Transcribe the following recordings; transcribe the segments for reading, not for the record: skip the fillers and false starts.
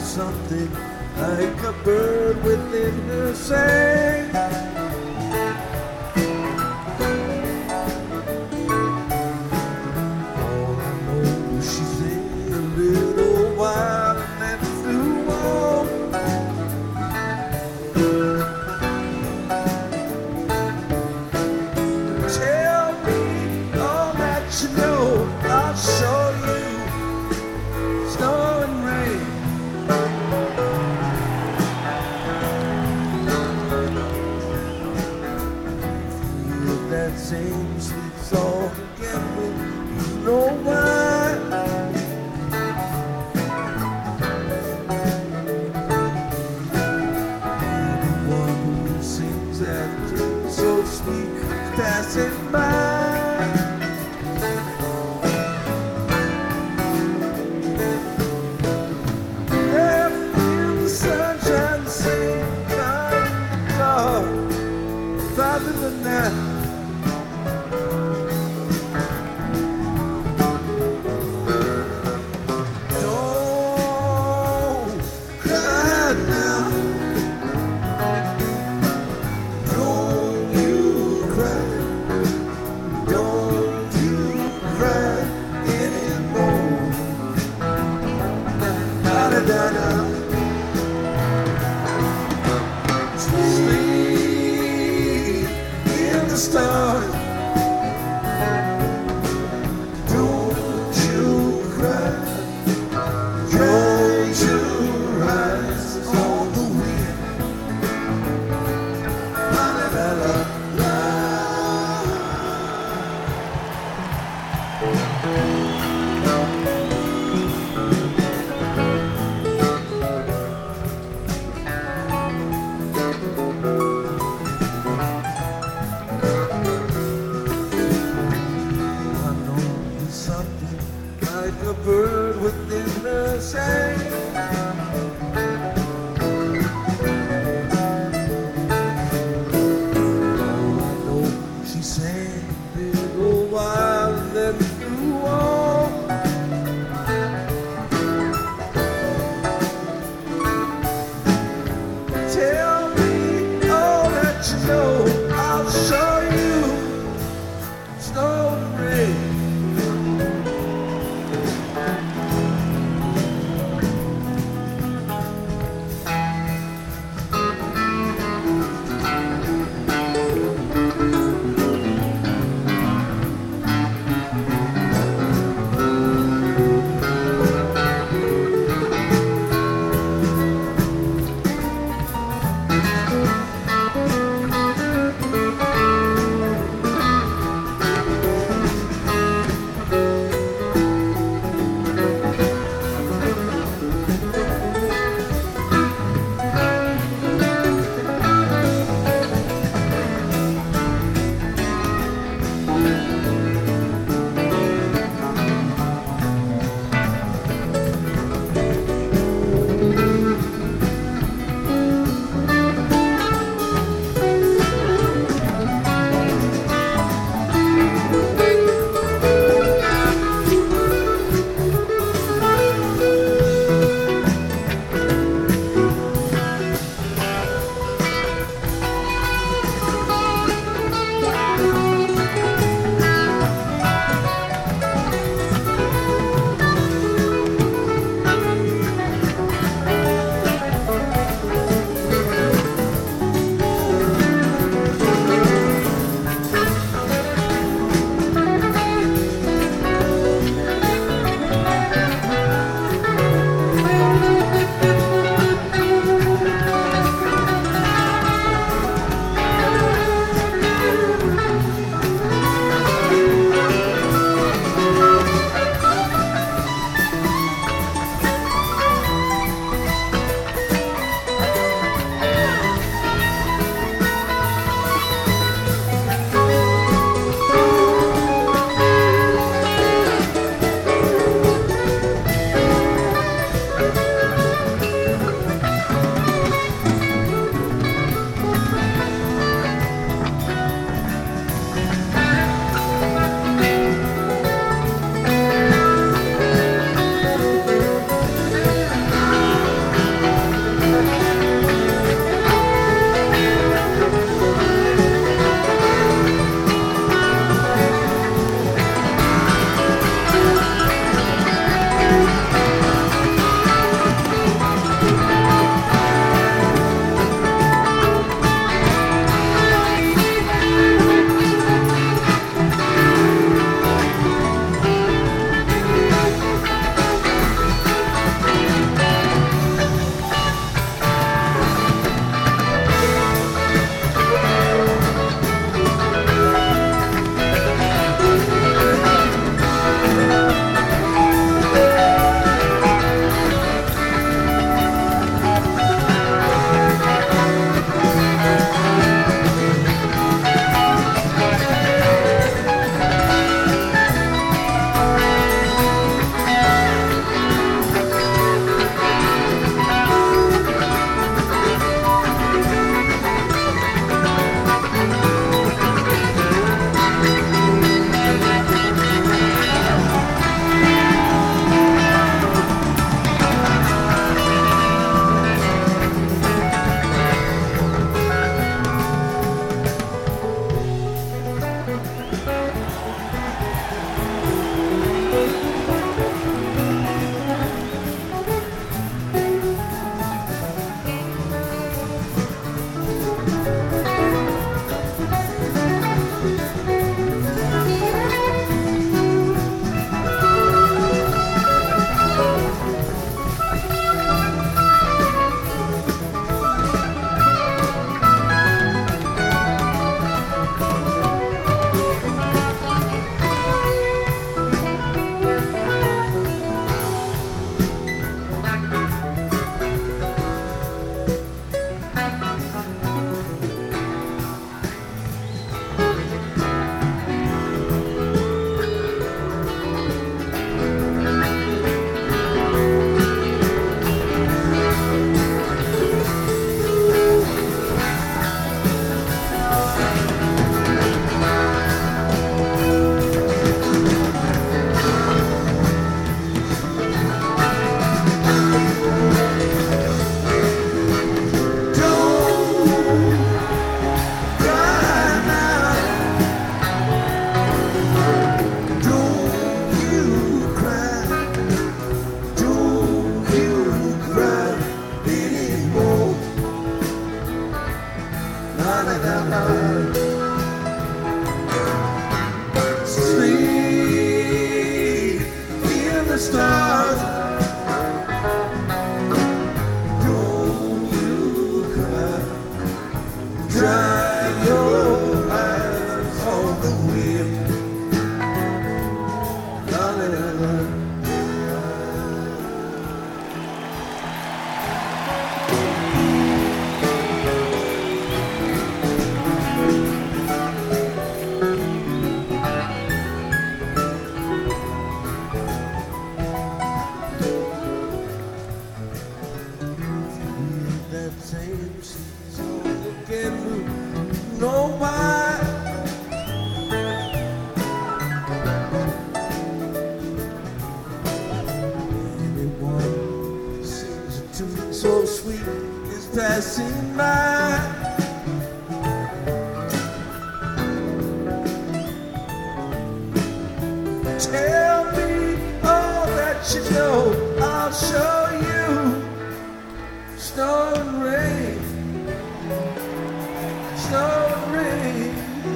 something like a bird within her sang. All I know is she sang a little while and then flew on. Tell me all that you know, I'll show you snow and rain. That same sweet song again, when you know why. Anyone who sings that tune so sweet is passing by. Left in the sunshine, same kind of love, farther than that. Sleep in the stars. Don't you cry. Close your eyes on the wind. La la la la la. Like a bird within the sand. that same season looking blue. Know why? Anyone who sings a tune so sweet is passing by. Tell me all that you know, I'll show you. Snow and rain, snow and rain,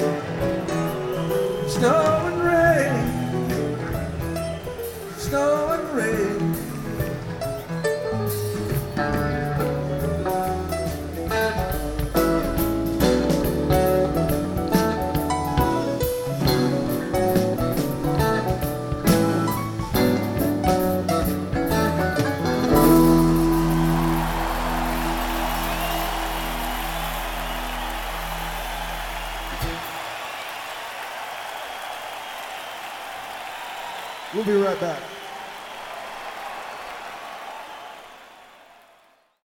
snow and rain, snow and rain. We'll be right back.